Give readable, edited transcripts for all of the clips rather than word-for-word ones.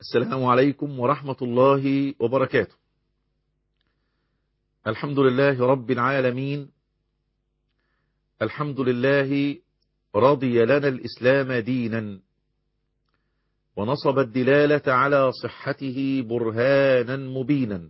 السلام عليكم ورحمة الله وبركاته. الحمد لله رب العالمين. الحمد لله رضي لنا الإسلام دينا، ونصب الدلالة على صحته برهانا مبينا،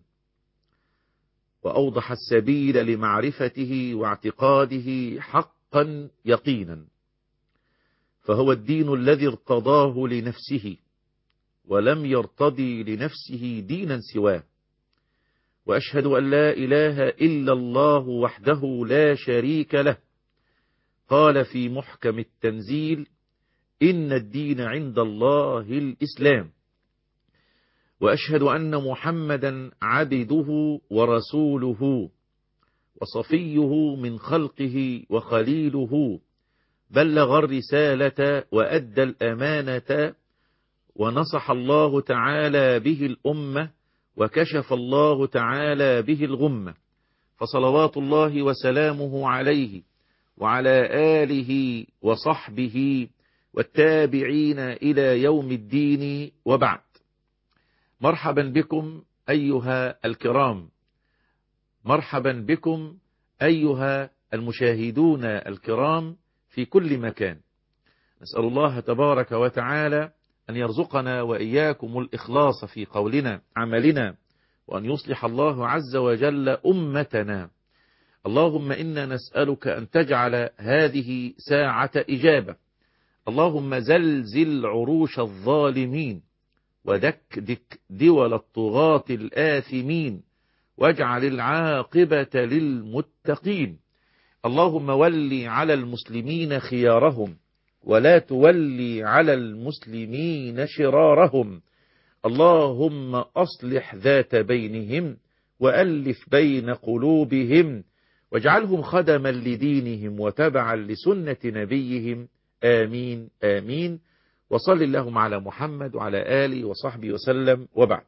وأوضح السبيل لمعرفته واعتقاده حقا يقينا، فهو الدين الذي ارتضاه لنفسه ولم يرتضي لنفسه دينا سواه. وأشهد أن لا إله إلا الله وحده لا شريك له، قال في محكم التنزيل: إن الدين عند الله الإسلام. وأشهد أن محمدا عبده ورسوله وصفيه من خلقه وخليله، بلغ الرسالة وأدى الأمانة، ونصح الله تعالى به الأمة، وكشف الله تعالى به الغمة، فصلوات الله وسلامه عليه وعلى آله وصحبه والتابعين إلى يوم الدين، وبعد. مرحبا بكم أيها الكرام، مرحبا بكم أيها المشاهدون الكرام في كل مكان. نسأل الله تبارك وتعالى أن يرزقنا وإياكم الإخلاص في قولنا عملنا، وأن يصلح الله عز وجل أمتنا. اللهم إنا نسألك أن تجعل هذه ساعة إجابة. اللهم زلزل عروش الظالمين، ودكدك دول الطغاة الآثمين، واجعل العاقبة للمتقين. اللهم ولي على المسلمين خيارهم، ولا تولي على المسلمين شرارهم. اللهم أصلح ذات بينهم، وألف بين قلوبهم، واجعلهم خدما لدينهم وتبعا لسنة نبيهم. آمين آمين. وصل اللهم على محمد وعلى آله وصحبه وسلم، وبعد.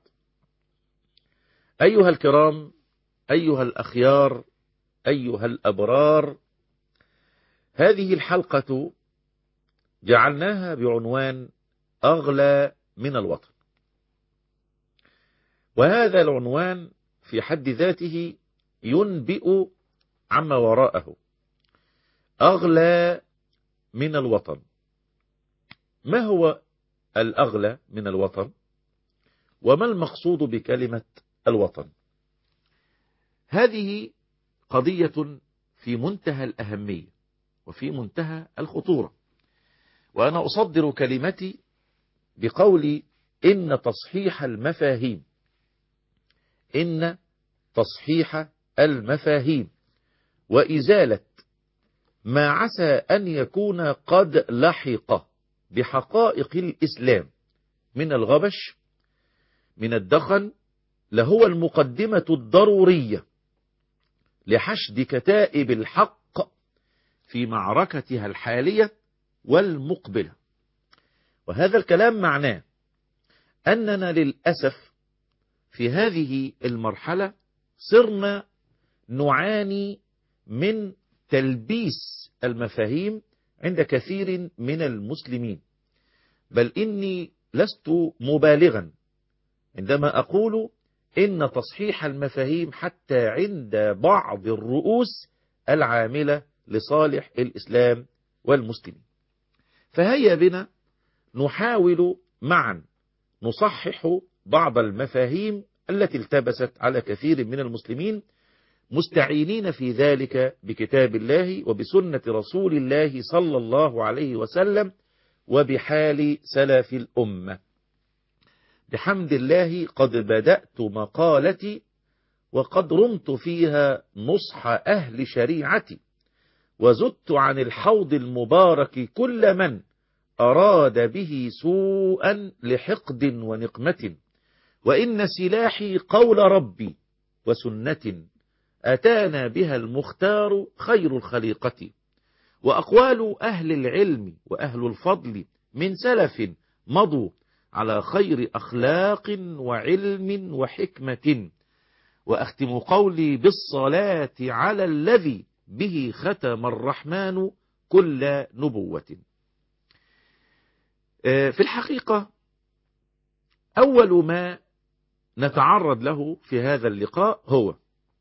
أيها الكرام، أيها الأخيار، أيها الأبرار، هذه الحلقة جعلناها بعنوان أغلى من الوطن. وهذا العنوان في حد ذاته ينبئ عما وراءه. أغلى من الوطن. ما هو الأغلى من الوطن؟ وما المقصود بكلمة الوطن؟ هذه قضية في منتهى الأهمية وفي منتهى الخطورة. وأنا أصدر كلمتي بقولي: إن تصحيح المفاهيم، إن تصحيح المفاهيم وإزالة ما عسى أن يكون قد لحق بحقائق الإسلام من الغبش، من الدخن، لهو المقدمة الضرورية لحشد كتائب الحق في معركتها الحالية والمقبلة. وهذا الكلام معناه أننا للأسف في هذه المرحلة صرنا نعاني من تلبيس المفاهيم عند كثير من المسلمين، بل إني لست مبالغا عندما أقول إن تصحيح المفاهيم حتى عند بعض الرؤوس العاملة لصالح الإسلام والمسلمين. فهيا بنا نحاول معا نصحح بعض المفاهيم التي التبست على كثير من المسلمين، مستعينين في ذلك بكتاب الله وبسنة رسول الله صلى الله عليه وسلم وبحال سلف الأمة. بحمد الله قد بدأت مقالتي وقد رمت فيها نصح أهل شريعتي، وزدت عن الحوض المبارك كل من أراد به سوءا لحقد ونقمة. وإن سلاحي قول ربي وسنة أتانا بها المختار خير الخليقة، وأقوال أهل العلم وأهل الفضل من سلف مضوا على خير أخلاق وعلم وحكمة. وأختم قولي بالصلاة على الذي به ختم الرحمن كل نبوة. في الحقيقة أول ما نتعرض له في هذا اللقاء هو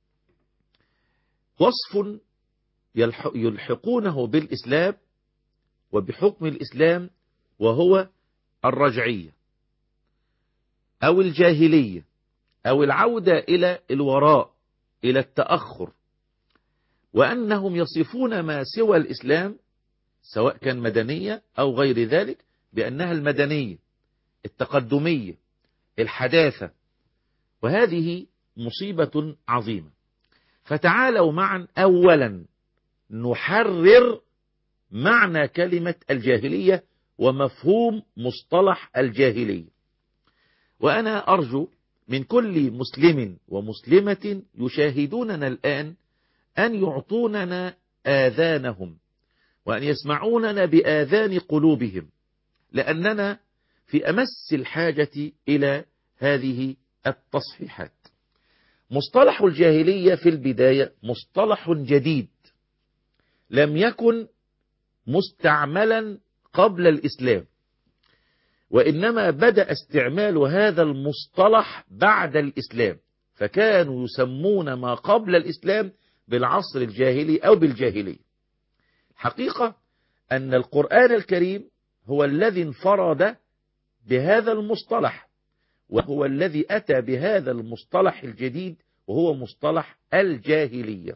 وصف يلحقونه بالإسلام وبحكم الإسلام، وهو الرجعية أو الجاهلية أو العودة إلى الوراء، إلى التأخر، وأنهم يصفون ما سوى الإسلام سواء كان مدنية أو غير ذلك بأنها المدنية، التقدمية، الحداثة، وهذه مصيبة عظيمة. فتعالوا معا أولا نحرر معنى كلمة الجاهلية ومفهوم مصطلح الجاهلية. وأنا أرجو من كل مسلم ومسلمة يشاهدوننا الآن أن يعطوننا آذانهم وأن يسمعوننا بآذان قلوبهم، لأننا في أمس الحاجة إلى هذه التصحيحات. مصطلح الجاهلية في البداية مصطلح جديد لم يكن مستعملا قبل الإسلام، وإنما بدأ استعمال هذا المصطلح بعد الإسلام، فكانوا يسمون ما قبل الإسلام بالعصر الجاهلي أو بالجاهلية. حقيقة أن القرآن الكريم هو الذي انفرد بهذا المصطلح، وهو الذي أتى بهذا المصطلح الجديد وهو مصطلح الجاهلية.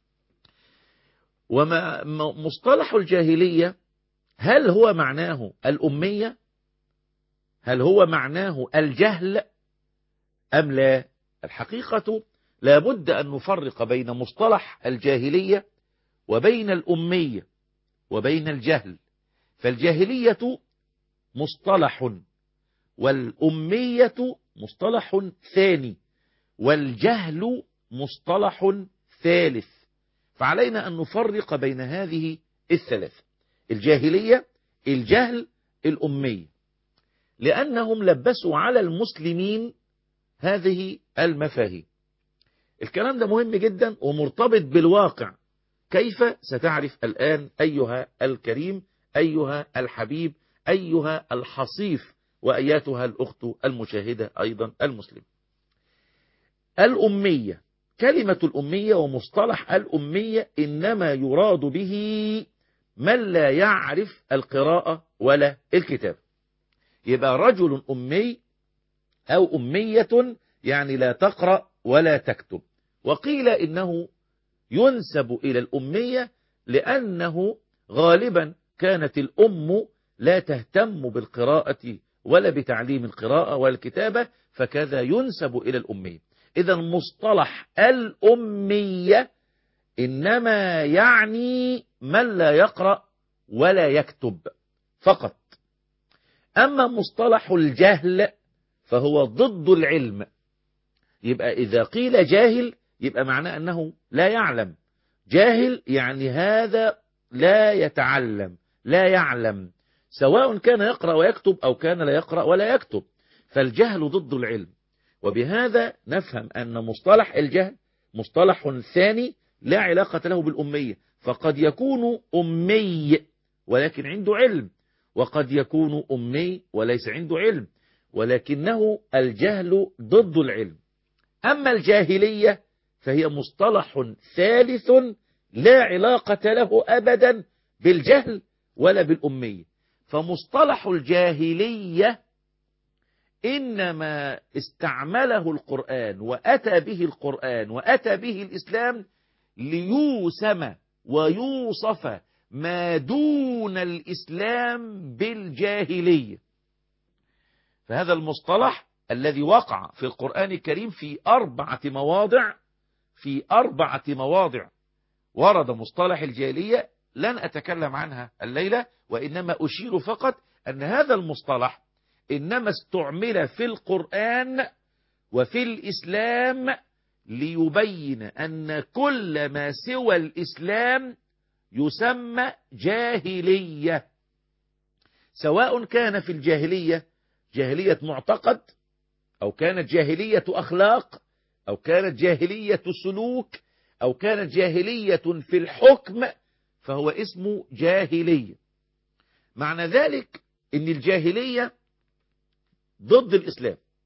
وما مصطلح الجاهلية هل هو معناه الأمية؟ هل هو معناه الجهل أم لا؟ الحقيقة لابد أن نفرق بين مصطلح الجاهلية وبين الأمية وبين الجهل. فالجاهلية مصطلح، والأمية مصطلح ثاني، والجهل مصطلح ثالث. فعلينا أن نفرق بين هذه الثلاثة: الجاهلية، الجهل، الأمية، لأنهم لبسوا على المسلمين هذه المفاهيم. الكلام ده مهم جدا ومرتبط بالواقع. كيف؟ ستعرف الآن أيها الكريم، أيها الحبيب، أيها الحصيف، وأياتها الأخت المشاهدة أيضا المسلم. الأمية، كلمة الأمية ومصطلح الأمية إنما يراد به من لا يعرف القراءة ولا الكتاب. يبقى رجل أمي أو أمية يعني لا تقرأ ولا تكتب. وقيل إنه ينسب إلى الأمية لأنه غالبا كانت الأم لا تهتم بالقراءة ولا بتعليم القراءة والكتابة، فكذا ينسب إلى الأمية. إذا مصطلح الأمية إنما يعني من لا يقرأ ولا يكتب فقط. أما مصطلح الجهل فهو ضد العلم. يبقى إذا قيل جاهل يبقى معناه أنه لا يعلم. جاهل يعني هذا لا يتعلم، لا يعلم، سواء كان يقرأ ويكتب أو كان لا يقرأ ولا يكتب. فالجهل ضد العلم. وبهذا نفهم أن مصطلح الجهل مصطلح ثاني لا علاقة له بالأمية. فقد يكون أمي ولكن عنده علم، وقد يكون أمي وليس عنده علم، ولكنه الجهل ضد العلم. أما الجاهلية فهي مصطلح ثالث لا علاقة له أبدا بالجهل ولا بالأمية. فمصطلح الجاهلية إنما استعمله القرآن وأتى به القرآن وأتى به الإسلام ليوسم ويوصف ما دون الإسلام بالجاهلية. فهذا المصطلح الذي وقع في القرآن الكريم في 4 مواضع، في 4 مواضع ورد مصطلح الجاهلية، لن أتكلم عنها الليلة، وإنما أشير فقط أن هذا المصطلح إنما استعمل في القرآن وفي الإسلام ليبين أن كل ما سوى الإسلام يسمى جاهلية، سواء كان في الجاهلية جاهلية معتقد، أو كانت جاهلية أخلاق، أو كانت جاهلية سلوك، أو كانت جاهلية في الحكم، فهو اسمه جاهلية. معنى ذلك أن الجاهلية ضد الإسلام،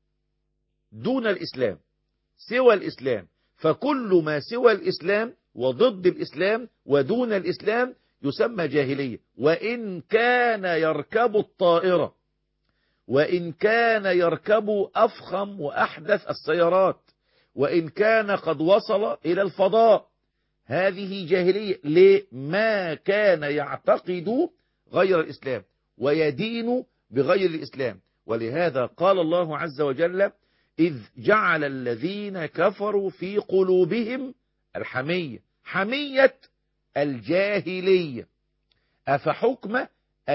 دون الإسلام، سوى الإسلام، فكل ما سوى الإسلام وضد الإسلام ودون الإسلام يسمى جاهلية، وإن كان يركب الطائرة، وإن كان يركب أفخم وأحدث السيارات، وإن كان قد وصل إلى الفضاء، هذه جاهلية. لما كان يعتقد غير الإسلام ويدين بغير الإسلام. ولهذا قال الله عز وجل: إذ جعل الذين كفروا في قلوبهم الحمية، حمية الجاهلية، أفحكم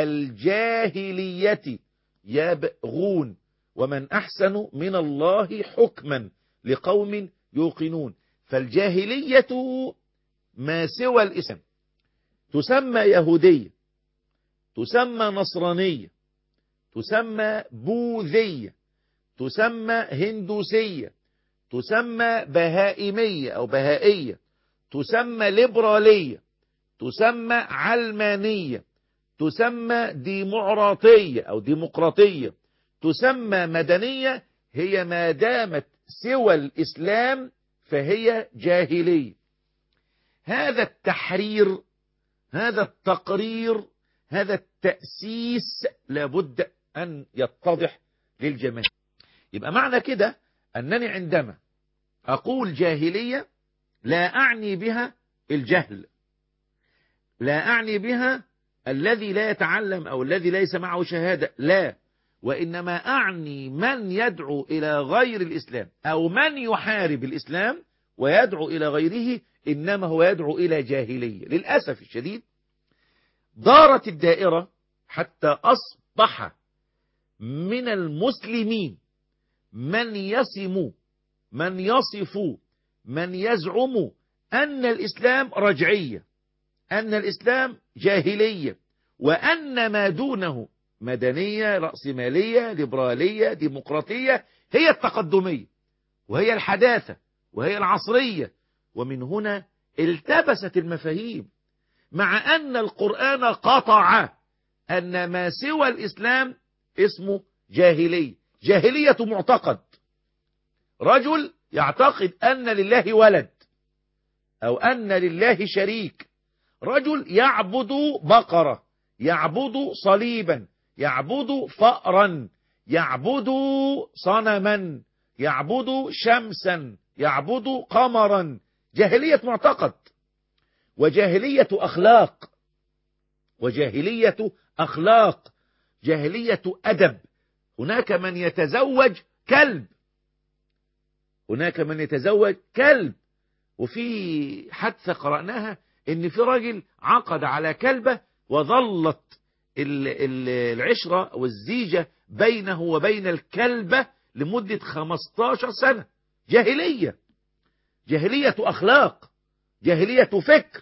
الجاهلية يبغون ومن أحسن من الله حكما لقوم يوقنون. فالجاهلية ما سوى الإسلام، تسمى يهودية، تسمى نصرانية، تسمى بوذية، تسمى هندوسية، تسمى بهائمية أو بهائية، تسمى ليبرالية، تسمى علمانية، تسمى ديمقراطية أو ديمقراطية، تسمى مدنية. هي ما دامت سوى الإسلام فهي جاهلية. هذا التحرير، هذا التقرير، هذا التأسيس لابد أن يتضح للجميع. يبقى معنى كده أنني عندما أقول جاهلية لا أعني بها الجهل، لا أعني بها الذي لا يتعلم أو الذي ليس معه شهادة، لا، وإنما أعني من يدعو إلى غير الإسلام أو من يحارب الإسلام ويدعو إلى غيره، إنما هو يدعو إلى جاهلية. للأسف الشديد دارت الدائرة حتى أصبح من المسلمين من يصف من يزعم أن الإسلام رجعية، أن الإسلام جاهلية، وأن ما دونه مدنية، رأسمالية، ليبرالية، ديمقراطية، هي التقدمية وهي الحداثة وهي العصرية. ومن هنا التبست المفاهيم، مع أن القرآن قطع أن ما سوى الإسلام اسمه جاهلية. جاهلية معتقد، رجل يعتقد أن لله ولد أو أن لله شريك، رجل يعبد بقرة، يعبد صليبا، يعبد فأرا، يعبد صنما، يعبد شمسا، يعبد قمرا. جاهلية معتقد، وجاهلية أخلاق، وجاهلية أخلاق، جاهلية أدب. هناك من يتزوج كلب، هناك من يتزوج كلب. وفي حادثة قرأناها إن في راجل عقد على كلبة وظلت العشرة والزيجة بينه وبين الكلبة لمدة 15 سنة. جاهلية، جاهلية أخلاق، جاهلية فكر،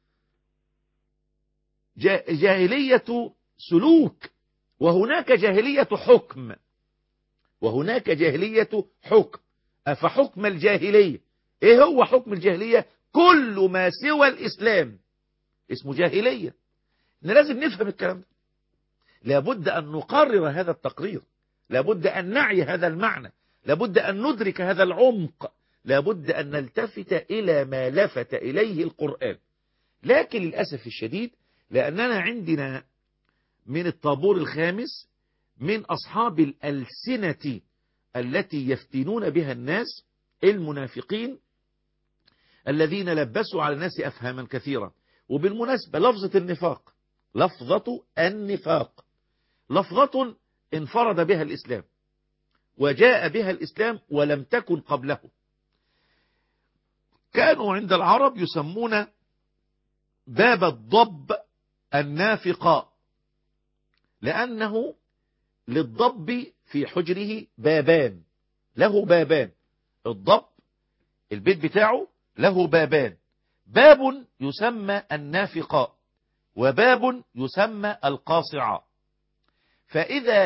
جاهلية سلوك. وهناك جاهلية حكم، وهناك جاهلية حكم. أفحكم الجاهلية، إيه هو حكم الجاهلية؟ كل ما سوى الإسلام اسمه جاهلية. لازم نفهم الكلام ده، لابد أن نقرر هذا التقرير، لابد أن نعي هذا المعنى، لابد أن ندرك هذا العمق، لابد أن نلتفت إلى ما لفت إليه القرآن. لكن للأسف الشديد، لأننا عندنا من الطابور الخامس من أصحاب الألسنة التي يفتنون بها الناس، المنافقين الذين لبسوا على الناس أفهاما كثيرة. وبالمناسبة لفظة النفاق، لفظة النفاق لفظة انفرد بها الإسلام وجاء بها الإسلام ولم تكن قبله. كانوا عند العرب يسمون باب الضب النافقاء، لأنه للضب في حجره بابان، له بابان. الضب البيت بتاعه له بابان، باب يسمى النافقاء وباب يسمى القاصعة. فإذا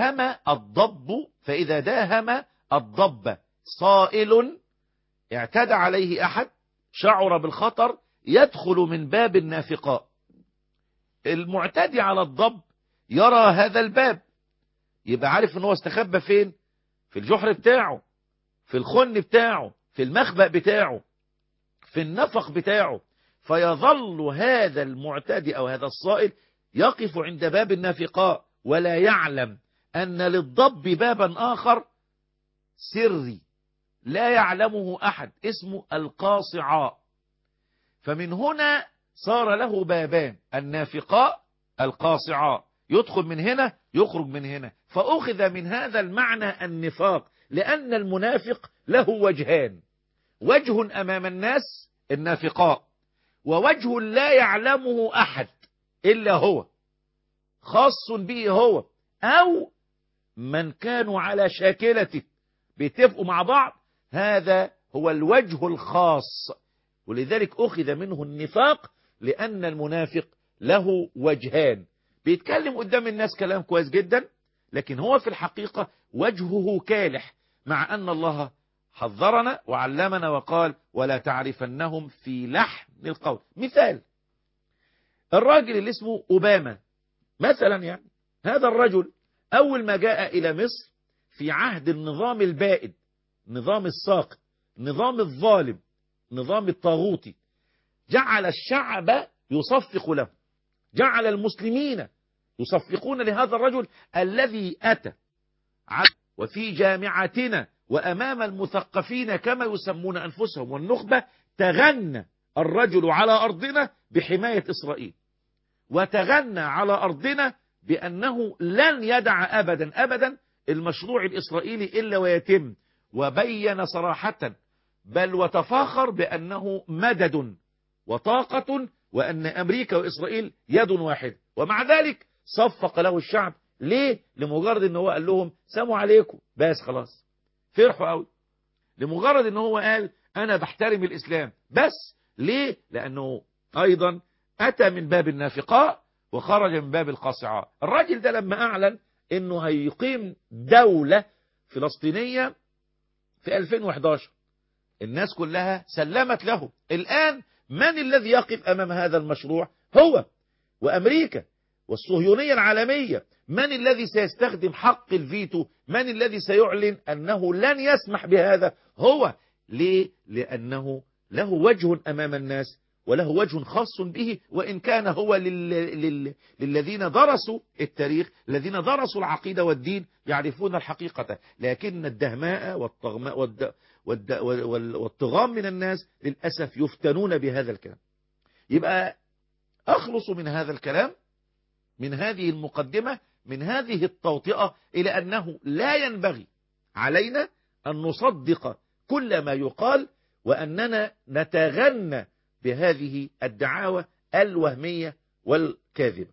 داهم الضب صائل اعتدى عليه أحد، شعر بالخطر، يدخل من باب النافقاء. المعتدي على الضب يرى هذا الباب، يبقى عارف ان هو استخبى فين؟ في الجحر بتاعه. في الخن بتاعه، في المخبأ بتاعه، في النفق بتاعه، فيظل هذا المعتدي أو هذا الصائل يقف عند باب النافقاء ولا يعلم أن للضب بابا آخر سري لا يعلمه أحد اسمه القاصعاء. فمن هنا صار له بابان، النافقاء القاصعاء، يدخل من هنا يخرج من هنا، فأخذ من هذا المعنى النفاق، لأن المنافق له وجهان، وجه أمام الناس النافقاء، ووجه لا يعلمه أحد إلا هو، خاص به هو، أو من كانوا على شاكلته بيتفقوا مع بعض، هذا هو الوجه الخاص. ولذلك أخذ منه النفاق، لأن المنافق له وجهان، بيتكلم قدام الناس كلام كويس جدا، لكن هو في الحقيقة وجهه كالح، مع أن الله حذرنا وعلمنا وقال ولا تعرفنهم في لحن القول. مثال الراجل اللي اسمه أوباما مثلا، يعني هذا الرجل أول ما جاء إلى مصر في عهد النظام البائد، نظام الساقط، نظام الظالم، نظام الطاغوتي، جعل الشعب يصفق له، جعل المسلمين يصفقون لهذا الرجل الذي أتى وفي جامعتنا وأمام المثقفين كما يسمون أنفسهم والنخبة تغنى الرجل على أرضنا بحماية إسرائيل، وتغنى على أرضنا بأنه لن يدع أبدا أبدا المشروع الإسرائيلي إلا ويتم، وبين صراحة بل وتفاخر بأنه مدد وطاقة، وأن أمريكا وإسرائيل يد واحدة، ومع ذلك صفق له الشعب. ليه؟ لمجرد أنه هو قال لهم سلام عليكم بس خلاص، فرحوا قوي. لمجرد أنه هو قال أنا بحترم الإسلام بس. ليه؟ لأنه أيضا أتى من باب النافقاء وخرج من باب القاصعاء. الراجل ده لما أعلن أنه هيقيم دولة فلسطينية في 2011 الناس كلها سلمت له. الآن من الذي يقف أمام هذا المشروع؟ هو وأمريكا والصهيونية العالمية. من الذي سيستخدم حق الفيتو؟ من الذي سيعلن أنه لن يسمح بهذا؟ هو. ليه؟ لأنه له وجه أمام الناس وله وجه خاص به، وإن كان هو للذين درسوا التاريخ، الذين درسوا العقيدة والدين يعرفون الحقيقة، لكن الدهماء والطغام من الناس للأسف يفتنون بهذا الكلام. يبقى أخلص من هذا الكلام، من هذه المقدمة، من هذه التوطئة، إلى أنه لا ينبغي علينا أن نصدق كل ما يقال، وأننا نتغنى بهذه الدعاوى الوهمية والكاذبة.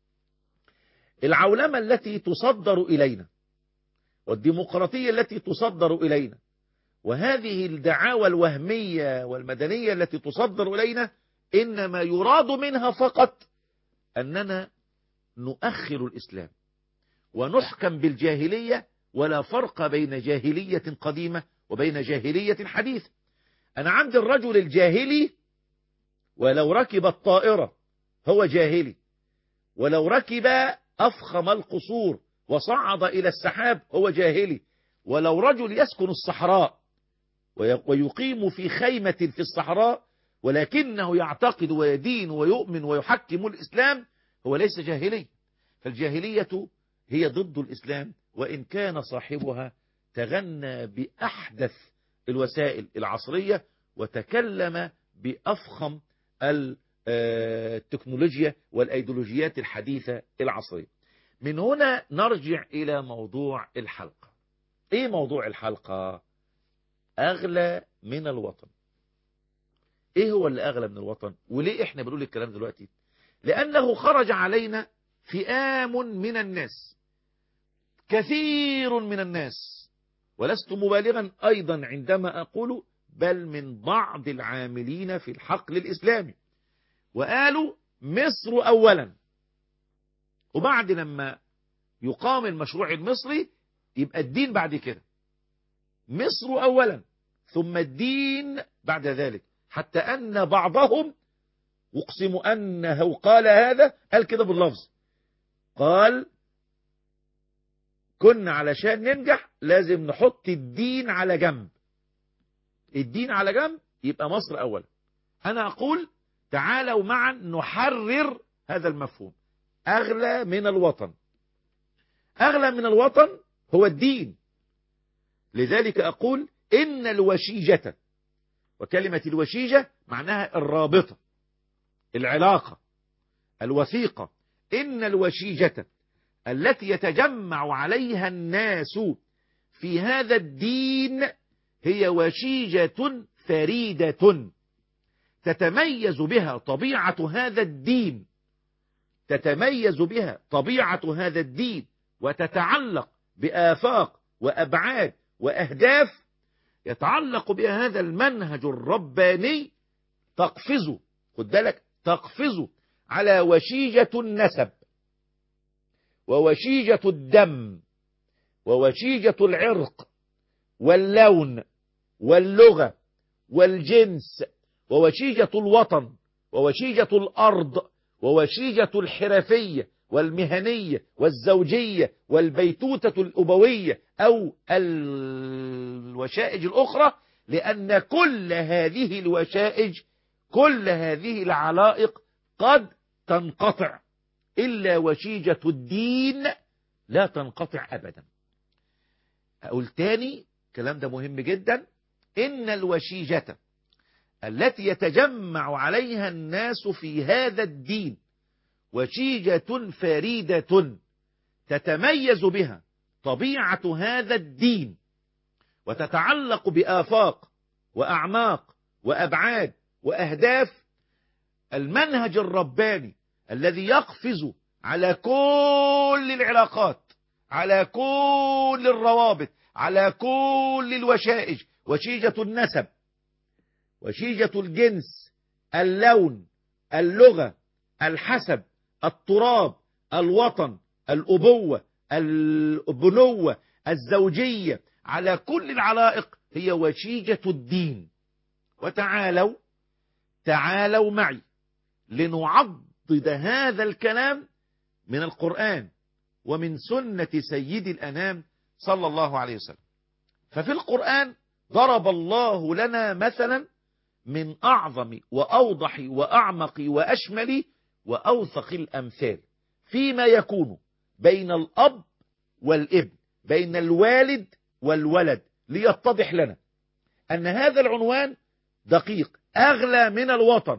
العولمة التي تصدر إلينا والديمقراطية التي تصدر إلينا وهذه الدعاوى الوهمية والمدنية التي تصدر إلينا، إنما يراد منها فقط أننا نؤخر الإسلام ونحكم بالجاهلية، ولا فرق بين جاهلية قديمة وبين جاهلية حديثة. أنا عند الرجل الجاهلي ولو ركب الطائرة هو جاهلي، ولو ركب أفخم القصور وصعد إلى السحاب هو جاهلي، ولو رجل يسكن الصحراء ويقيم في خيمة في الصحراء ولكنه يعتقد ويدين ويؤمن ويحكم الإسلام هو ليس جاهلي. فالجاهلية هي ضد الإسلام، وإن كان صاحبها تغنى بأحدث الوسائل العصرية وتكلم بأفخم التكنولوجيا والأيديولوجيات الحديثة العصرية. من هنا نرجع إلى موضوع الحلقة. إيه موضوع الحلقة؟ أغلى من الوطن. إيه هو اللي أغلى من الوطن؟ وليه إحنا بنقول الكلام دلوقتي؟ لأنه خرج علينا فئام من الناس، كثير من الناس، ولست مبالغا أيضا عندما أقول بل من بعض العاملين في الحقل الإسلامي، وقالوا مصر أولا، وبعد لما يقام المشروع المصري يبقى الدين بعد كده. مصر أولا ثم الدين بعد ذلك، حتى أن بعضهم أقسم أنه قال هذا، قال كده باللفظ، قال كنا علشان ننجح لازم نحط الدين على جنب الدين على جنب، يبقى مصر أولا. أنا أقول تعالوا معا نحرر هذا المفهوم. أغلى من الوطن، أغلى من الوطن هو الدين. لذلك أقول إن الوشيجة، وكلمة الوشيجة معناها الرابطة، العلاقة الوثيقة. إن الوشيجة التي يتجمع عليها الناس في هذا الدين هي وشيجة فريدة تتميز بها طبيعة هذا الدين، تتميز بها طبيعة هذا الدين، وتتعلق بآفاق وأبعاد وأهداف يتعلق بها هذا المنهج الرباني. تقفز، خد بالك، تقفز على وشيجة النسب، ووشيجة الدم، ووشيجة العرق واللون واللغة والجنس، ووشيجة الوطن، ووشيجة الأرض، ووشيجة الحرفية والمهنية والزوجية والبيتوتة الأبوية أو الوشائج الأخرى. لأن كل هذه الوشائج، كل هذه العلائق قد تنقطع، إلا وشيجة الدين لا تنقطع أبدا. أقول تاني، الكلام ده مهم جدا. إن الوشيجة التي يتجمع عليها الناس في هذا الدين وشيجة فريدة تتميز بها طبيعة هذا الدين، وتتعلق بآفاق وأعماق وأبعاد وأهداف المنهج الرباني الذي يقفز على كل العلاقات، على كل الروابط، على كل الوشائج. وشيجة النسب، وشيجة الجنس، اللون، اللغة، الحسب، التراب، الوطن، الأبوة، البنوة، الزوجية، على كل العلائق هي وشيجة الدين. وتعالوا، تعالوا معي لنعضد هذا الكلام من القرآن ومن سنة سيد الأنام صلى الله عليه وسلم. ففي القرآن ضرب الله لنا مثلا من أعظم وأوضح وأعمق وأشمل وأوثق الأمثال فيما يكون بين الأب والابن، بين الوالد والولد، ليتضح لنا أن هذا العنوان دقيق. أغلى من الوطن.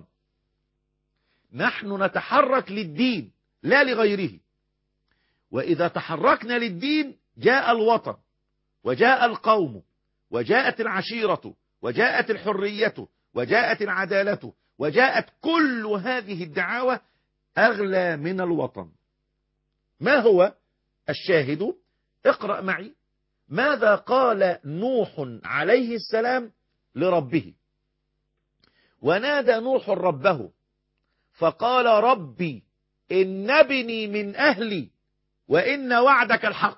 نحن نتحرك للدين لا لغيره، وإذا تحركنا للدين جاء الوطن، وجاء القوم، وجاءت العشيرة، وجاءت الحرية، وجاءت العدالة، وجاءت كل هذه الدعاوى. أغلى من الوطن. ما هو الشاهد؟ اقرأ معي ماذا قال نوح عليه السلام لربه. ونادى نوح ربه فقال ربي إن ابني من أهلي وإن وعدك الحق.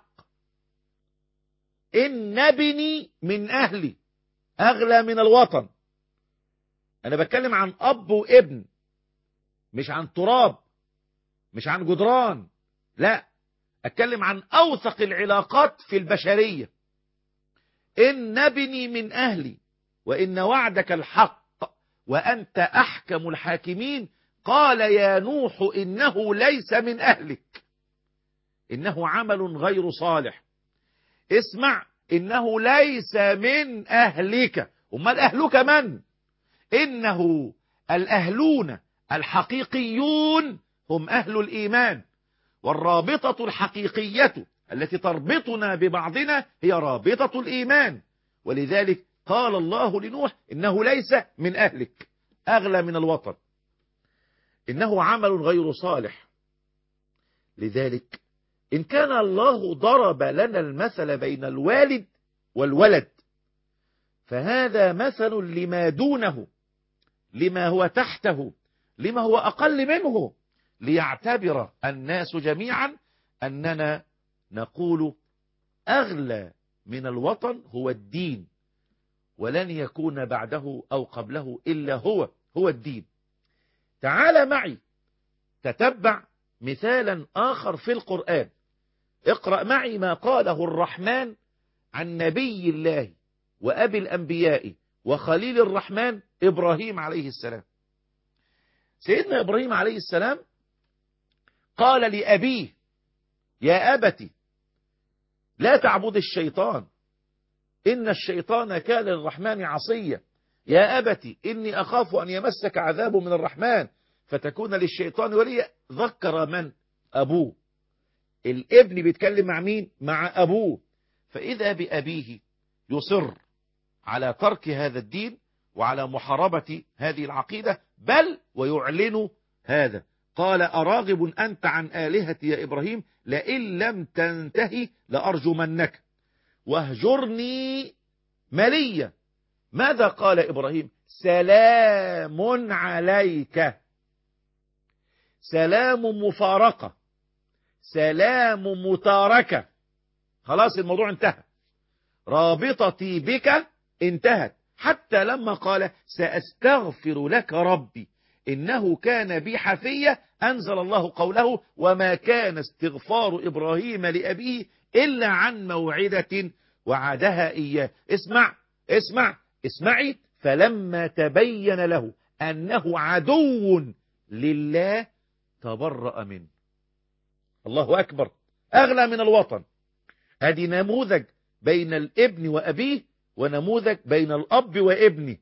إن ابني من أهلي، أغلى من الوطن. أنا بتكلم عن أب وابن، مش عن تراب، مش عن جدران، لا، أتكلم عن أوثق العلاقات في البشرية. إن ابني من أهلي وإن وعدك الحق وأنت أحكم الحاكمين. قال يا نوح إنه ليس من أهلك، إنه عمل غير صالح. اسمع، إنه ليس من أهلك. أمال أهلك من؟ إنه الأهلون الحقيقيون هم أهل الإيمان، والرابطة الحقيقية التي تربطنا ببعضنا هي رابطة الإيمان. ولذلك قال الله لنوح إنه ليس من أهلك، أغلى من الوطن، إنه عمل غير صالح. لذلك إن كان الله ضرب لنا المثل بين الوالد والولد، فهذا مثل لما دونه، لما هو تحته، لما هو أقل منه، ليعتبر الناس جميعا أننا نقول أغلى من الوطن هو الدين، ولن يكون بعده أو قبله إلا هو الدين. تعال معي تتبع مثالا آخر في القرآن. اقرأ معي ما قاله الرحمن عن نبي الله وأبي الأنبياء وخليل الرحمن إبراهيم عليه السلام. سيدنا إبراهيم عليه السلام قال لأبيه: يا أبت لا تعبد الشيطان إن الشيطان كان للرحمن عصيا. يا أبت إني أخاف أن يمسك عذاب من الرحمن فتكون للشيطان وليا. ذكر من؟ أبوه. الابن بيتكلم مع مين؟ مع أبوه. فإذا بأبيه يصر على ترك هذا الدين وعلى محاربة هذه العقيدة، بل ويعلن هذا. قال: أراغب أنت عن آلهتي يا إبراهيم لئن لم تنتهي لأرجمنك واهجرني مليا. ماذا قال إبراهيم؟ سلام عليك. سلام مفارقة، سلام متاركة. خلاص الموضوع انتهى، رابطتي بك انتهت. حتى لما قال: سأستغفر لك ربي إنه كان بي حفيا، أنزل الله قوله: وما كان استغفار إبراهيم لأبيه إلا عن موعدة وعدها إياه. اسمعي. فلما تبين له أنه عدو لله تبرأ منه. الله أكبر، أغلى من الوطن. هذه نموذج بين الابن وأبيه، ونموذج بين الأب وابنه.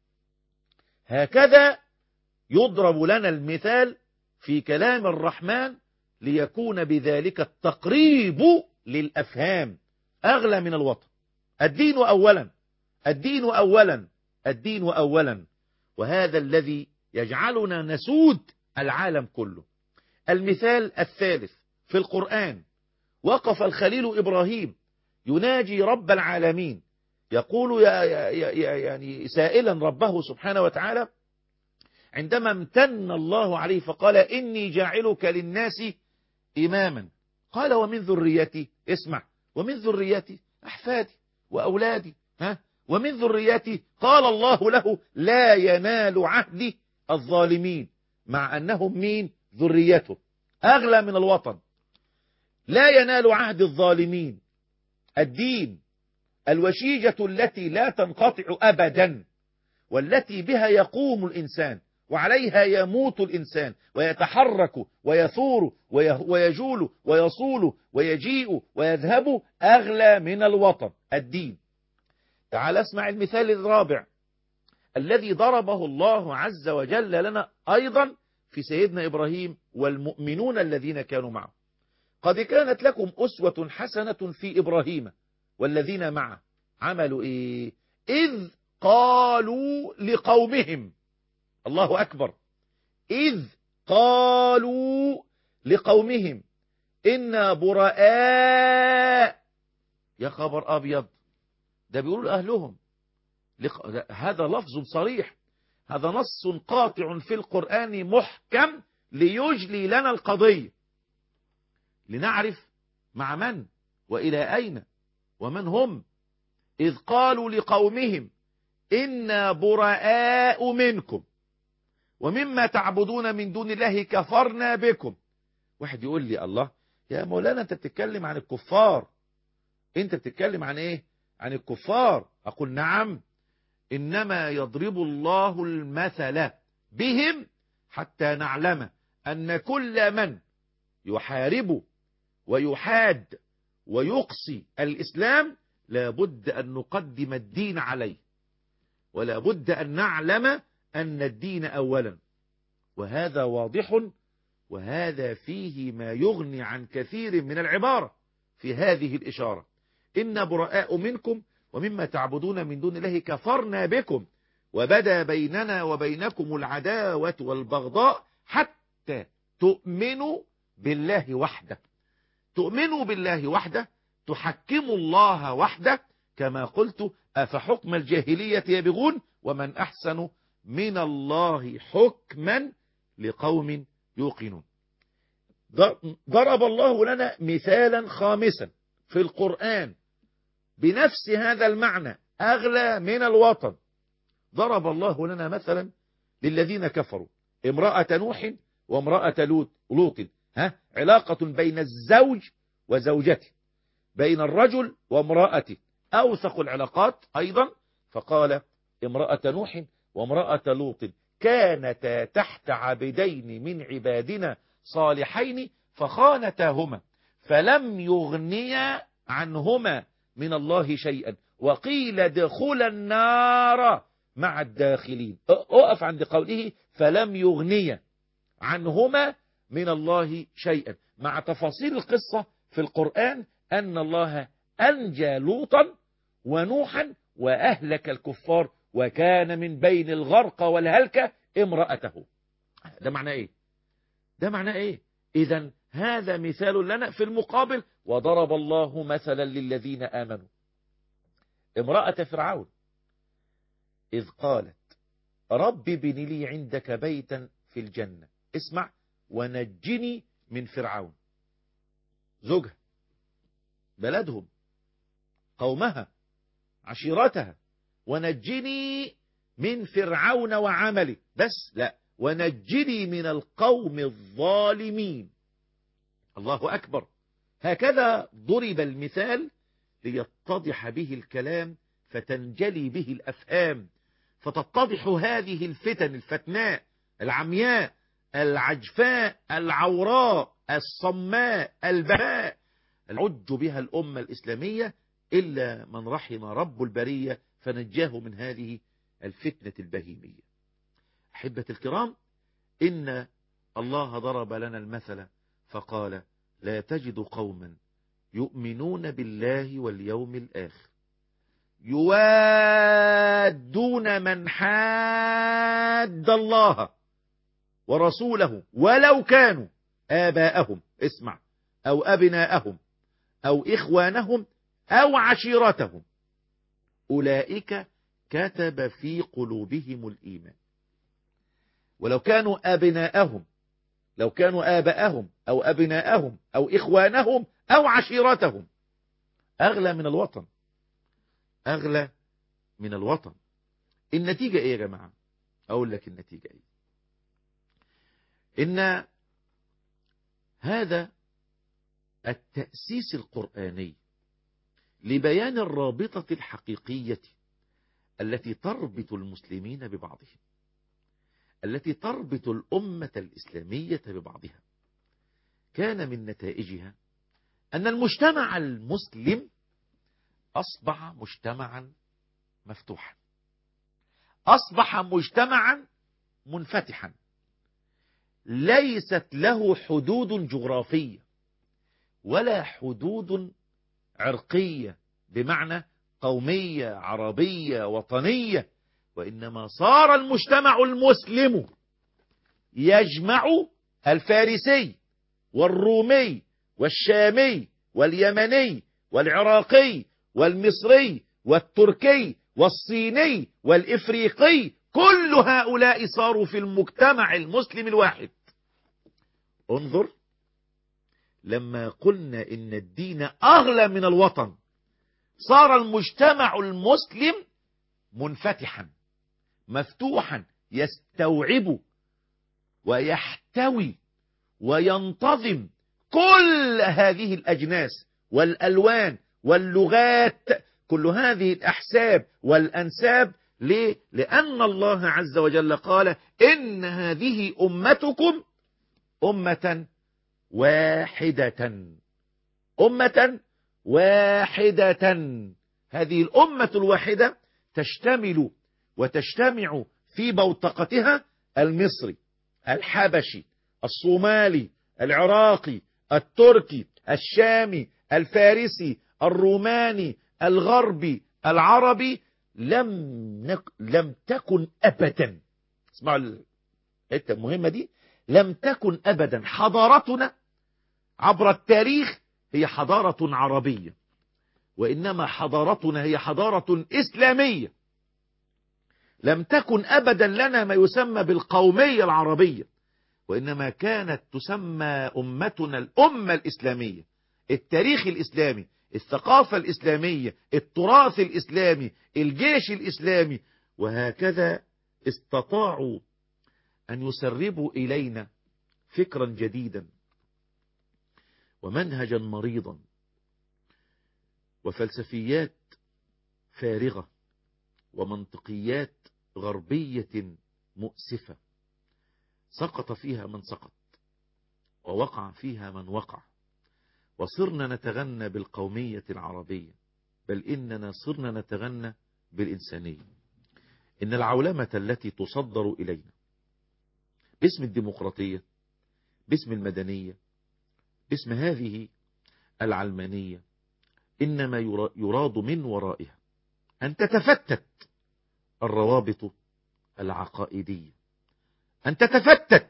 هكذا يضرب لنا المثال في كلام الرحمن ليكون بذلك التقريب للأفهام. أغلى من الوطن. الدين أولا، الدين أولا، الدين أولا. وهذا الذي يجعلنا نسود العالم كله. المثال الثالث في القرآن: وقف الخليل إبراهيم يناجي رب العالمين، يقول يعني سائلا ربه سبحانه وتعالى عندما امتن الله عليه فقال: إني جاعلك للناس إماما. قال: ومن ذريتي. اسمع: ومن ذريتي أحفادي وأولادي. ومن ذريتي. قال الله له: لا ينال عهد الظالمين. مع أنهم مين؟ ذريته. أغلى من الوطن. لا ينال عهد الظالمين. الدين، الوشيجة التي لا تنقطع أبدا، والتي بها يقوم الإنسان وعليها يموت الإنسان ويتحرك ويثور ويجول ويصول ويجيء ويذهب، أغلى من الوطن. الدين. تعال اسمع المثال الرابع الذي ضربه الله عز وجل لنا أيضا في سيدنا إبراهيم والمؤمنون الذين كانوا معه. قد كانت لكم أسوة حسنة في إبراهيم والذين معه. عملوا إيه؟ إذ قالوا لقومهم. الله أكبر. إذ قالوا لقومهم إنا براء. يا خبر أبيض، ده بيقولوا لأهلهم. هذا لفظ صريح، هذا نص قاطع في القرآن محكم ليجلي لنا القضية، لنعرف مع من وإلى أين ومن هم. إذ قالوا لقومهم إنا براء منكم ومما تعبدون من دون الله كفرنا بكم. واحد يقول لي: الله يا مولانا، أنت بتتكلم عن الكفار، أنت بتتكلم عن إيه؟ عن الكفار. أقول: نعم، إنما يضرب الله المثل بهم حتى نعلم أن كل من يحارب ويحاد ويقصي الإسلام لابد أن نقدم الدين عليه، ولا بد أن نعلم أن الدين أولا. وهذا واضح، وهذا فيه ما يغني عن كثير من العبارة في هذه الإشارة. إن براء منكم ومما تعبدون من دون الله كفرنا بكم وبدا بيننا وبينكم العداوة والبغضاء حتى تؤمنوا بالله وحده. تؤمنوا بالله وحده، تحكموا الله وحده، كما قلت: أفحكم الجاهلية يبغون ومن أحسن من الله حكما لقوم يوقنون. ضرب الله لنا مثالا خامسا في القرآن بنفس هذا المعنى، أغلى من الوطن. ضرب الله لنا مثلا للذين كفروا امرأة نوح وامرأة لوط. علاقة بين الزوج وزوجته، بين الرجل وامرأته، أوثق العلاقات أيضا. فقال امرأة نوح وامرأة لوط كانتا تحت عبدين من عبادنا صالحين فخانتاهما فلم يغنيا عنهما من الله شيئا وقيل ادخلا النار مع الداخلين. اقف عند قوله فلم يغنيا عنهما من الله شيئا، مع تفاصيل القصة في القرآن أن الله أنجى لوطا ونوحا وأهلك الكفار وكان من بين الغرق والهلكة امرأته. ده معناه إيه؟ ده معناه إيه؟ إذن هذا مثال لنا. في المقابل وضرب الله مثلا للذين آمنوا امرأة فرعون إذ قالت رب ابن لي عندك بيتا في الجنة، اسمع، ونجني من فرعون، زوجها، بلدهم، قومها، عشيرتها، ونجني من فرعون وعمله، بس لا، ونجني من القوم الظالمين. الله أكبر. هكذا ضرب المثال ليتضح به الكلام فتنجلي به الأفهام، فتتضح هذه الفتن الفتناء العمياء العجفاء العوراء الصماء البهاء العج بها الأمة الإسلامية إلا من رحم رب البرية فنجاه من هذه الفتنة البهيمية. أحبة الكرام، إن الله ضرب لنا المثل فقال لا تجد قوما يؤمنون بالله واليوم الآخر يوادون من حاد الله ورسوله ولو كانوا آباءهم، اسمع، أو أبناءهم أو إخوانهم أو عشيرتهم أولئك كتب في قلوبهم الإيمان. ولو كانوا أبناءهم، لو كانوا آباءهم أو أبناءهم أو إخوانهم أو عشيرتهم، أغلى من الوطن، أغلى من الوطن. النتيجة إيه يا جماعة؟ أقول لك النتيجة إيه. إن هذا التأسيس القرآني لبيان الرابطة الحقيقية التي تربط المسلمين ببعضهم، التي تربط الأمة الإسلامية ببعضها، كان من نتائجها أن المجتمع المسلم أصبح مجتمعا مفتوحا، أصبح مجتمعا منفتحا، ليست له حدود جغرافية ولا حدود عرقية بمعنى قومية عربية وطنية، وإنما صار المجتمع المسلم يجمع الفارسي والرومي والشامي واليمني والعراقي والمصري والتركي والصيني والإفريقي، كل هؤلاء صاروا في المجتمع المسلم الواحد. انظر، لما قلنا إن الدين أغلى من الوطن صار المجتمع المسلم منفتحا مفتوحا، يستوعب ويحتوي وينتظم كل هذه الأجناس والألوان واللغات، كل هذه الأحساب والأنساب. ليه؟ لأن الله عز وجل قال إن هذه أمتكم أمة واحدة، أمة واحدة. هذه الأمة الواحدة تشتمل وتجتمع في بوتقتها المصري، الحبشي، الصومالي، العراقي، التركي، الشامي، الفارسي، الروماني، الغربي، العربي. لم تكن أبدا، اسمعوا الحتة المهمة دي، لم تكن أبدا حضارتنا عبر التاريخ هي حضارة عربية، وإنما حضارتنا هي حضارة إسلامية. لم تكن أبدا لنا ما يسمى بالقومية العربية، وإنما كانت تسمى أمتنا الأمة الإسلامية، التاريخ الإسلامي، الثقافة الإسلامية، التراث الإسلامي، الجيش الإسلامي. وهكذا استطاعوا أن يسربوا إلينا فكرا جديدا ومنهجا مريضا وفلسفيات فارغة ومنطقيات غربية مؤسفة سقط فيها من سقط ووقع فيها من وقع، وصرنا نتغنى بالقومية العربية، بل إننا صرنا نتغنى بالإنسانية. إن العولمة التي تصدر إلينا باسم الديمقراطية، باسم المدنية، باسم هذه العلمانية، إنما يراد من ورائها أن تتفتت الروابط العقائدية، أن تتفتت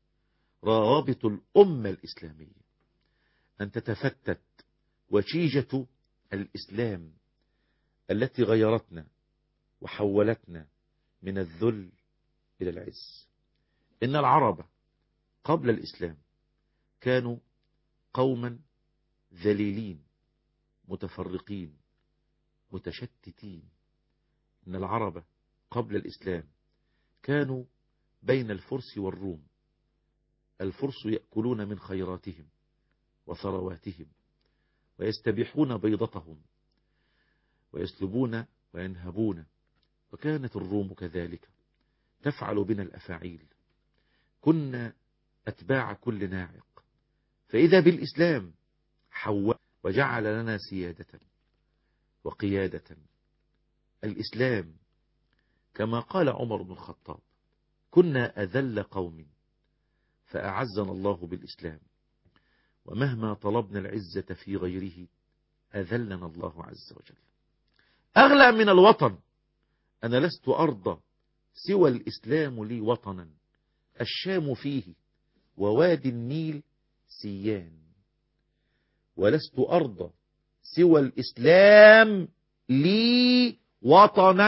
روابط الأمة الإسلامية، أن تتفتت وشيجة الإسلام التي غيرتنا وحولتنا من الذل إلى العز. إن العرب قبل الإسلام كانوا قوما ذليلين متفرقين متشتتين. إن العرب قبل الإسلام كانوا بين الفرس والروم، الفرس يأكلون من خيراتهم وثرواتهم ويستبيحون بيضتهم ويسلبون وينهبون، وكانت الروم كذلك تفعل بنا الأفاعيل. كنا أتباع كل ناعق، فإذا بالإسلام حول وجعل لنا سيادة وقيادة. الإسلام كما قال عمر بن الخطاب: كنا أذل قوم فأعزنا الله بالإسلام، ومهما طلبنا العزة في غيره أذلنا الله عز وجل. أغلى من الوطن أنا لست أرضى سوى الإسلام لي وطنا، الشام فيه ووادي النيل سيان، ولست أرضى سوى الإسلام لي وطنا،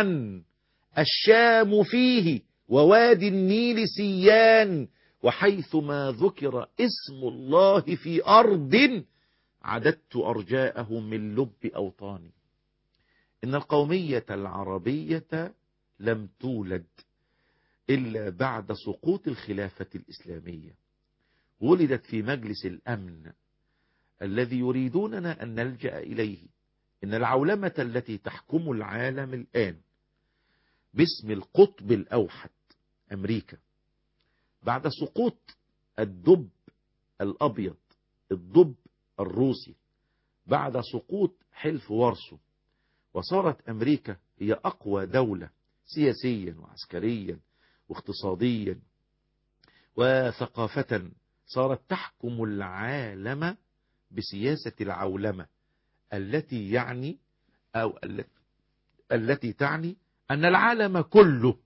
الشام فيه ووادي النيل سيان، وحيثما ذكر اسم الله في أرض عددت أرجاءه من لب أوطاني. إن القومية العربية لم تولد إلا بعد سقوط الخلافة الإسلامية، ولدت في مجلس الأمن الذي يريدوننا أن نلجأ إليه. إن العولمة التي تحكم العالم الآن باسم القطب الأوحد أمريكا، بعد سقوط الدب الأبيض الدب الروسي، بعد سقوط حلف وارسو، وصارت أمريكا هي أقوى دولة سياسيا وعسكريا واقتصاديا وثقافة، صارت تحكم العالم بسياسة العولمة التي يعني أو التي تعني أن العالم كله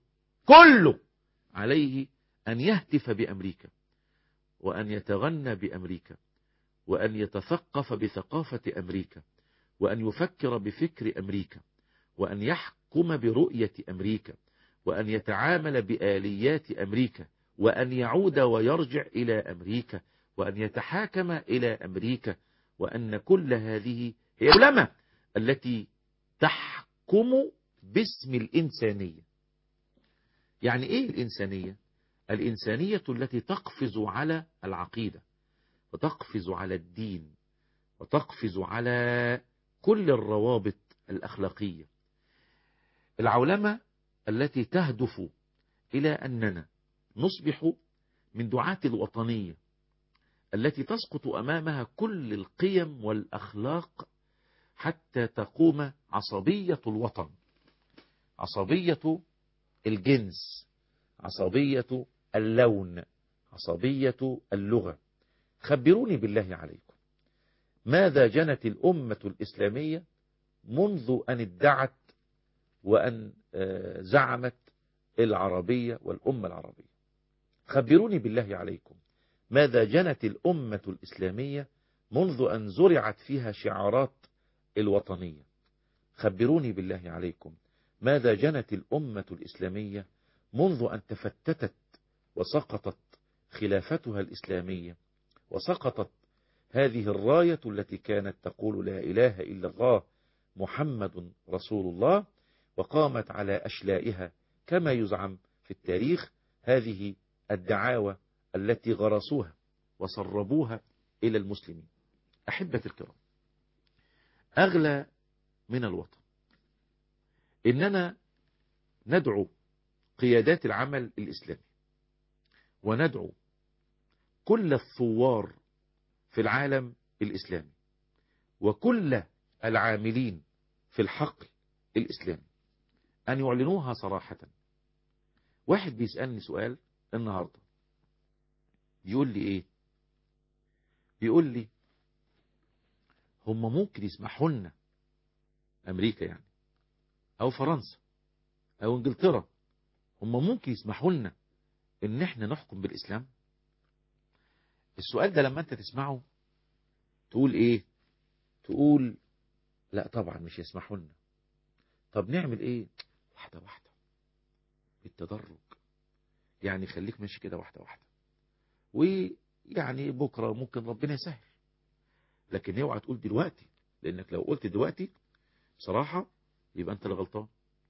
عليه أن يهتف بأمريكا، وأن يتغنى بأمريكا، وأن يتثقف بثقافة أمريكا، وأن يفكر بفكر أمريكا، وأن يحكم برؤية أمريكا، وأن يتعامل بآليات أمريكا، وأن يعود ويرجع إلى أمريكا، وأن يتحاكم إلى أمريكا، وأن كل هذه هي العلماء التي تحكم باسم الإنسانية. يعني إيه الإنسانية؟ الإنسانية التي تقفز على العقيدة، وتقفز على الدين، وتقفز على كل الروابط الأخلاقية. العولمة التي تهدف إلى أننا نصبح من دعاة الوطنية التي تسقط أمامها كل القيم والأخلاق حتى تقوم عصبية الوطن، عصبية الجنس، عصبية اللون، عصبية اللغة. خبروني بالله عليكم، ماذا جنت الأمة الإسلامية منذ أن ادعت وأن زعمت العربية والأمة العربية؟ خبروني بالله عليكم، ماذا جنت الأمة الإسلامية منذ أن زرعت فيها شعارات الوطنية؟ خبروني بالله عليكم، ماذا جنت الأمة الإسلامية منذ أن تفتتت وسقطت خلافتها الإسلامية، وسقطت هذه الراية التي كانت تقول لا إله إلا الله محمد رسول الله، وقامت على أشلائها كما يزعم في التاريخ هذه الدعاوى التي غرسوها وسربوها إلى المسلمين. أحبة الكرام، أغلى من الوطن إننا ندعو قيادات العمل الإسلامي وندعو كل الثوار في العالم الإسلامي وكل العاملين في الحقل الإسلامي أن يعلنوها صراحة. واحد بيسألني سؤال النهاردة بيقول لي إيه؟ بيقول لي هم ممكن يسمحوا لنا، أمريكا يعني أو فرنسا أو إنجلترا، هم ممكن يسمحوا لنا إن إحنا نحكم بالإسلام؟ السؤال ده لما أنت تسمعه تقول إيه؟ تقول لا طبعا مش يسمحوا لنا. طب نعمل إيه؟ واحدة واحدة بالتدرج، يعني خليك ماشي كده واحدة واحدة، ويعني بكرة ممكن ربنا يسهل. لكن اوعى تقول دلوقتي، لأنك لو قلت دلوقتي بصراحة يبقى أنت اللي غلطان.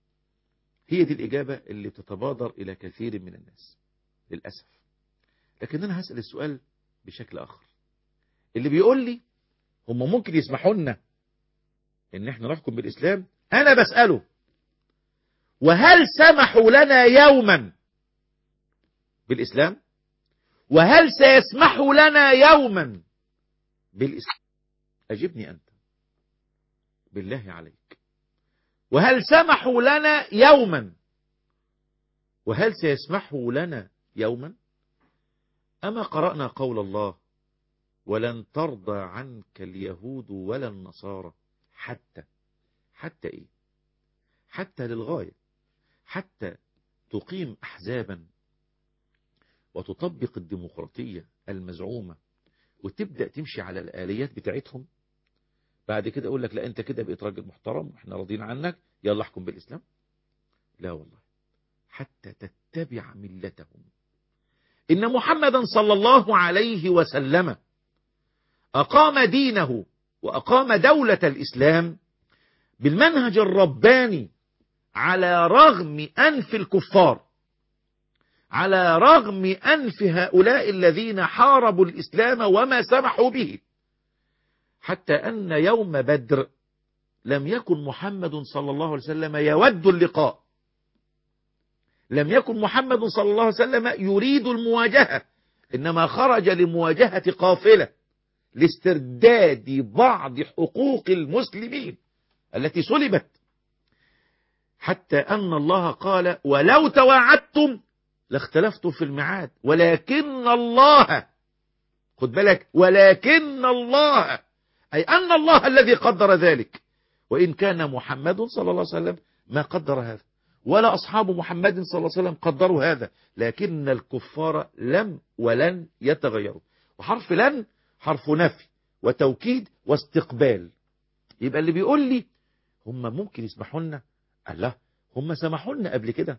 هي دي الإجابة اللي تتبادر إلى كثير من الناس للأسف. لكن أنا هسأل السؤال بشكل آخر. اللي بيقول لي هم ممكن يسمحوا لنا إن احنا نحكم بالإسلام، أنا بسأله وهل سمحوا لنا يوما بالإسلام؟ وهل سيسمحوا لنا يوما بالإسلام؟ أجبني أنت بالله عليك. وهل سمحوا لنا يوما؟ وهل سيسمحوا لنا يوما؟ أما قرأنا قول الله ولن ترضى عنك اليهود ولا النصارى حتى إيه؟ حتى للغاية، حتى تقيم أحزابا وتطبق الديمقراطية المزعومة وتبدأ تمشي على الآليات بتاعتهم. بعد كده أقول لك لا أنت كده بقيت راجل محترم احنا راضين عنك يلا احكم بالإسلام. لا والله، حتى تتبع ملتهم. إن محمدا صلى الله عليه وسلم أقام دينه وأقام دولة الإسلام بالمنهج الرباني على رغم أنف الكفار، على رغم أنف هؤلاء الذين حاربوا الإسلام وما سمحوا به. حتى أن يوم بدر لم يكن محمد صلى الله عليه وسلم يود اللقاء، لم يكن محمد صلى الله عليه وسلم يريد المواجهة، إنما خرج لمواجهة قافلة لاسترداد بعض حقوق المسلمين التي سلبت. حتى أن الله قال ولو تواعدتم لاختلفتم في الميعاد ولكن الله، خد بالك، ولكن الله، أي أن الله الذي قدر ذلك. وإن كان محمد صلى الله عليه وسلم ما قدر هذا ولا أصحاب محمد صلى الله عليه وسلم قدروا هذا، لكن الكفار لم ولن يتغيروا. وحرف لن حرف نفي وتوكيد واستقبال. يبقى اللي بيقول لي هم ممكن يسمحوا لنا، الله هم سمحوا لنا قبل كده.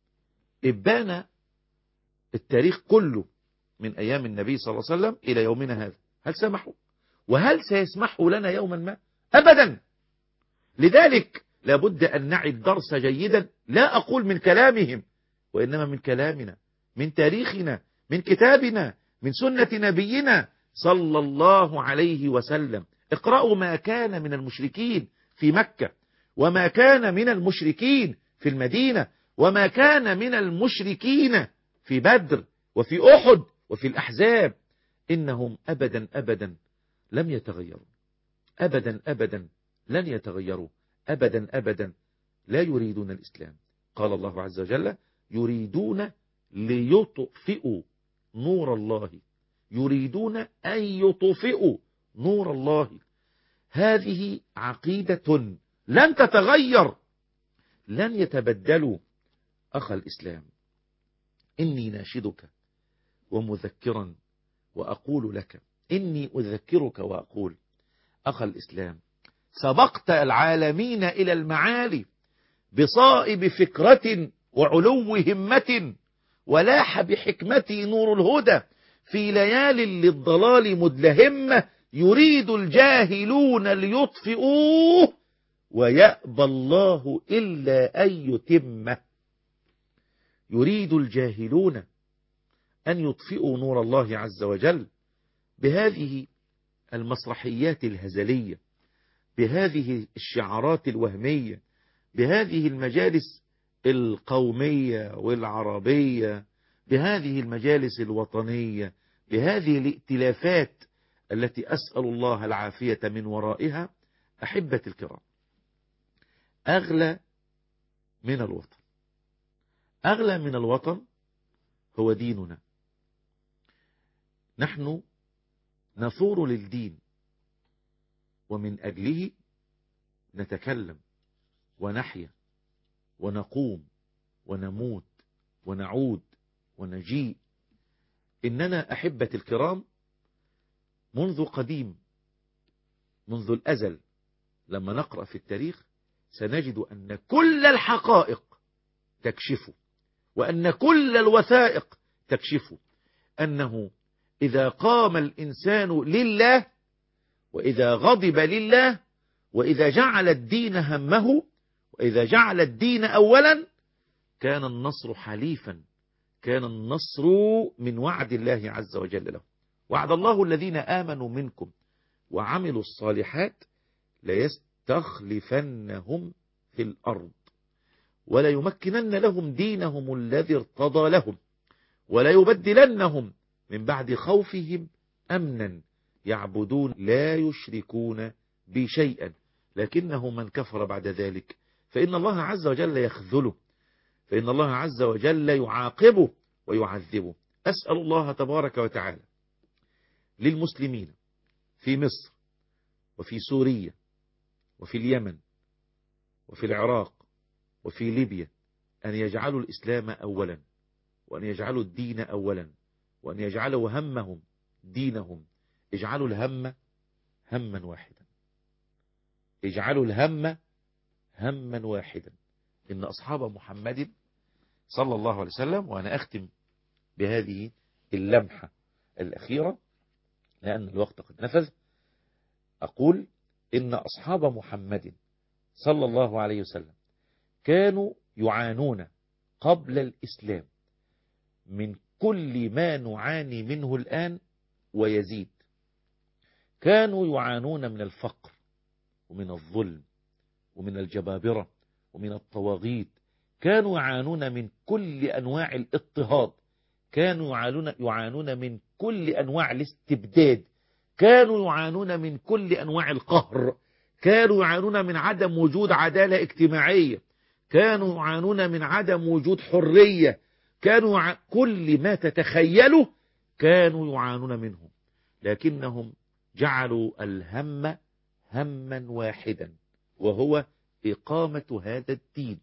إبان التاريخ كله من أيام النبي صلى الله عليه وسلم إلى يومنا هذا، هل سمحوا؟ وهل سيسمحوا لنا يوما ما؟ أبدا. لذلك لابد أن نعي الدرس جيدا، لا أقول من كلامهم وإنما من كلامنا، من تاريخنا، من كتابنا، من سنة نبينا صلى الله عليه وسلم. اقرأوا ما كان من المشركين في مكة، وما كان من المشركين في المدينة، وما كان من المشركين في بدر وفي أحد وفي الأحزاب. إنهم أبدا أبدا لم يتغيروا، أبدا أبدا لن يتغيروا، أبدا أبدا لا يريدون الإسلام. قال الله عز وجل يريدون ليطفئوا نور الله، يريدون أن يطفئوا نور الله. هذه عقيدة لن تتغير، لن يتبدلوا. أخ الإسلام، إني ناشدك ومذكرا وأقول لك، إني أذكرك وأقول أخ الإسلام، سبقت العالمين إلى المعالي بصائب فكرة وعلو همة، ولاح بحكمتي نور الهدى في ليال للضلال مدلهمة. يريد الجاهلون ليطفئوه ويأبى الله إلا أن يتمه. يريد الجاهلون أن يطفئوا نور الله عز وجل بهذه المسرحيات الهزلية، بهذه الشعارات الوهمية، بهذه المجالس القومية والعربية، بهذه المجالس الوطنية، بهذه الائتلافات التي أسأل الله العافية من ورائها، أحبة الكرام، أغلى من الوطن. أغلى من الوطن هو ديننا. نحن نثور للدين، ومن أجله نتكلم ونحيا ونقوم ونموت ونعود ونجيء. إننا أحبة الكرام منذ قديم، منذ الأزل، لما نقرأ في التاريخ سنجد أن كل الحقائق تكشف، وأن كل الوثائق تكشف أنه إذا قام الإنسان لله، وإذا غضب لله، وإذا جعل الدين همه، وإذا جعل الدين أولا، كان النصر حليفا، كان النصر من وعد الله عز وجل له. وعد الله الذين آمنوا منكم وعملوا الصالحات ليستخلفنهم في الأرض وليمكنن لهم دينهم الذي ارتضى لهم وليبدلنهم من بعد خوفهم أمنا يعبدون لا يشركون بي شيئا لكنه من كفر بعد ذلك فإن الله عز وجل يخذله، فإن الله عز وجل يعاقبه ويعذبه. أسأل الله تبارك وتعالى للمسلمين في مصر وفي سوريا وفي اليمن وفي العراق وفي ليبيا أن يجعلوا الإسلام أولا، وأن يجعلوا الدين أولا، وأن يجعلوا همهم دينهم. اجعلوا الهم هما واحدا، اجعلوا الهم هما واحدا. إن أصحاب محمد صلى الله عليه وسلم، وأنا أختم بهذه اللمحة الأخيرة لأن الوقت قد نفذ، أقول إن أصحاب محمد صلى الله عليه وسلم كانوا يعانون قبل الإسلام من كل ما نعاني منه الآن ويزيد. كانوا يعانون من الفقر ومن الظلم ومن الجبابرة ومن الطواغيت، كانوا يعانون من كل أنواع الاضطهاد، كانوا يعانون من كل أنواع الاستبداد، كانوا يعانون من كل أنواع القهر، كانوا يعانون من عدم وجود عدالة اجتماعية، كانوا يعانون من عدم وجود حرية، كانوا كل ما تتخيله كانوا يعانون منه، لكنهم جعلوا الهم هما واحدا، وهو إقامة هذا الدين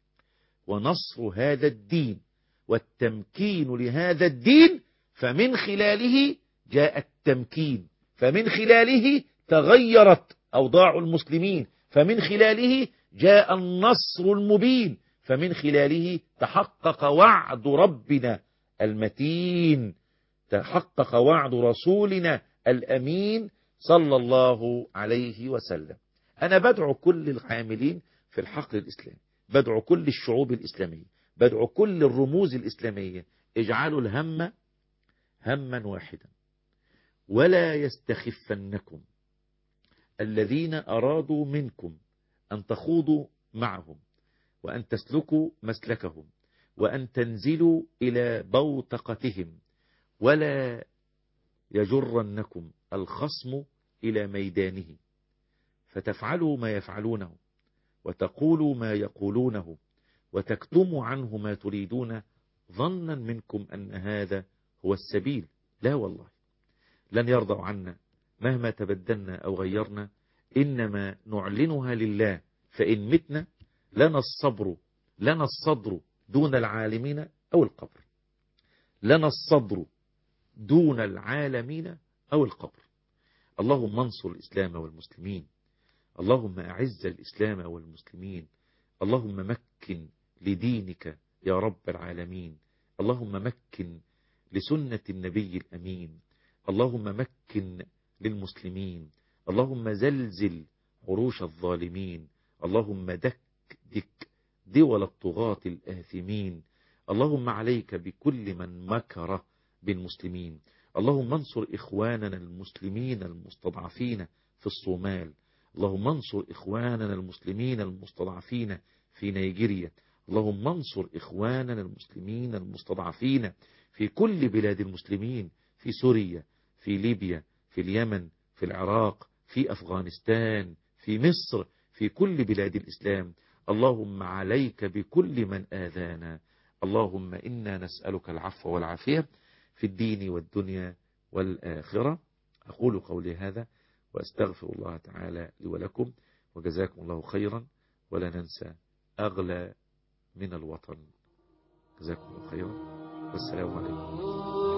ونصر هذا الدين والتمكين لهذا الدين. فمن خلاله جاء التمكين، فمن خلاله تغيرت أوضاع المسلمين، فمن خلاله جاء النصر المبين، فمن خلاله تحقق وعد ربنا المتين، تحقق وعد رسولنا الأمين صلى الله عليه وسلم. أنا بدعو كل العاملين في الحقل الإسلامي، بدعو كل الشعوب الإسلامية، بدعو كل الرموز الإسلامية، اجعلوا الهم هما واحدا، ولا يستخفنكم الذين أرادوا منكم أن تخوضوا معهم وأن تسلكوا مسلكهم وأن تنزلوا إلى بوتقتهم، ولا يجرنكم الخصم إلى ميدانه فتفعلوا ما يفعلونه وتقولوا ما يقولونه وتكتموا عنه ما تريدون ظنا منكم أن هذا هو السبيل. لا والله، لن يرضوا عنا مهما تبدلنا أو غيرنا، إنما نعلنها لله. فإن متنا لنا الصدر دون العالمين أو القبر، لنا الصدر دون العالمين أو القبر. اللهم انصر الإسلام والمسلمين، اللهم أعز الإسلام والمسلمين، اللهم مكن لدينك يا رب العالمين، اللهم مكن لسنة النبي الأمين، اللهم مكن للمسلمين، اللهم زلزل عروش الظالمين، اللهم دك دول الطغاة الآثمين، اللهم عليك بكل من مكر بالمسلمين، اللهم انصر إخواننا المسلمين المستضعفين في الصومال، اللهم انصر إخواننا المسلمين المستضعفين في نيجيريا، اللهم انصر إخواننا المسلمين المستضعفين في كل بلاد المسلمين، في سوريا، في ليبيا، في اليمن، في العراق، في أفغانستان، في مصر، في كل بلاد الإسلام. اللهم عليك بكل من آذانا. اللهم إنا نسألك العفو والعافية في الدين والدنيا والآخرة. أقول قولي هذا وأستغفر الله تعالى لي ولكم، وجزاكم الله خيرا. ولا ننسى أغلى من الوطن. جزاكم الله خيرا، والسلام عليكم.